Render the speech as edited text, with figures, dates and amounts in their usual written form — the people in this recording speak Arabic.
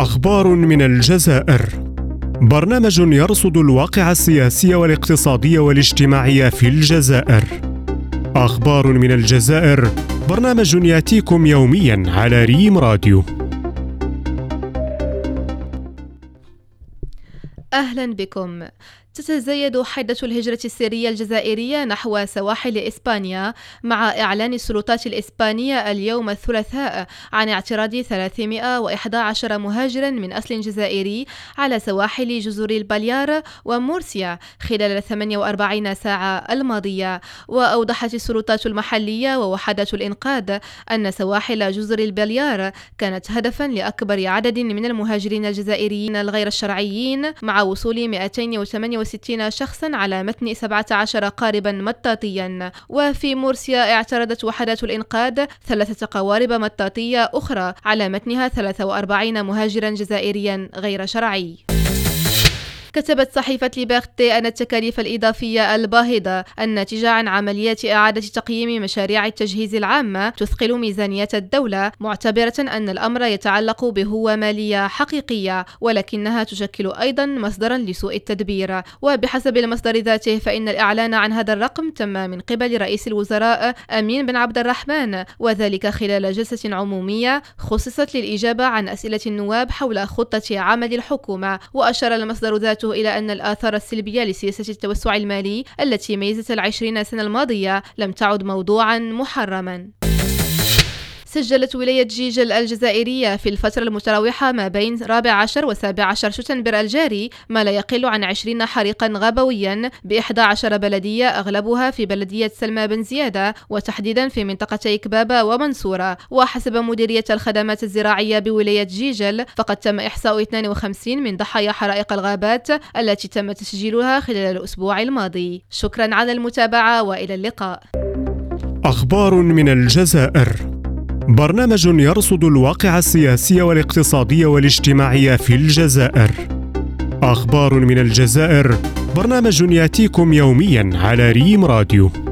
أخبار من الجزائر. برنامج يرصد الواقع السياسي والاقتصادي والاجتماعي في الجزائر. أخبار من الجزائر، برنامج يأتيكم يومياً على ريم راديو. أهلا بكم. تتزايد حدة الهجرة السرية الجزائرية نحو سواحل إسبانيا مع إعلان السلطات الإسبانية اليوم الثلاثاء عن اعتراض 311 مهاجر من أصل جزائري على سواحل جزر البليار ومورسيا خلال 48 ساعة الماضية. وأوضحت السلطات المحلية ووحدات الإنقاذ أن سواحل جزر البليار كانت هدفا لأكبر عدد من المهاجرين الجزائريين الغير الشرعيين مع وصول 268 شخصا على متن 17 قاربا مطاطيا. وفي مورسيا اعترضت وحدات الإنقاذ 3 قوارب مطاطية أخرى على متنها 43 مهاجرا جزائريا غير شرعي. كتبت صحيفة ليبرتي أن التكاليف الإضافية الباهظة الناتجة عن عمليات إعادة تقييم مشاريع التجهيز العامة تثقل ميزانية الدولة، معتبرة أن الأمر يتعلق بهوة مالية حقيقية ولكنها تشكل أيضا مصدرا لسوء التدبير. وبحسب المصدر ذاته فإن الإعلان عن هذا الرقم تم من قبل رئيس الوزراء أمين بن عبد الرحمن، وذلك خلال جلسة عمومية خصصت للإجابة عن أسئلة النواب حول خطة عمل الحكومة. وأشار المصدر ذاته إلى أن الآثار السلبية لسياسة التوسع المالي التي ميزت 20 سنة الماضية لم تعد موضوعا محرما. سجلت ولاية جيجل الجزائرية في الفترة المتراوحة ما بين 14 و 17 شتنبر الجاري ما لا يقل عن 20 حريقا غابويا ب11 بلدية، أغلبها في بلدية سلمى بن زيادة وتحديدا في منطقتي كبابة ومنصورة. وحسب مديرية الخدمات الزراعية بولاية جيجل فقد تم إحصاء 52 من ضحايا حرائق الغابات التي تم تسجيلها خلال الأسبوع الماضي. شكرا على المتابعة وإلى اللقاء. أخبار من الجزائر، برنامج يرصد الواقع السياسي والاقتصادي والاجتماعي في الجزائر. أخبار من الجزائر، برنامج يأتيكم يومياً على ريم راديو.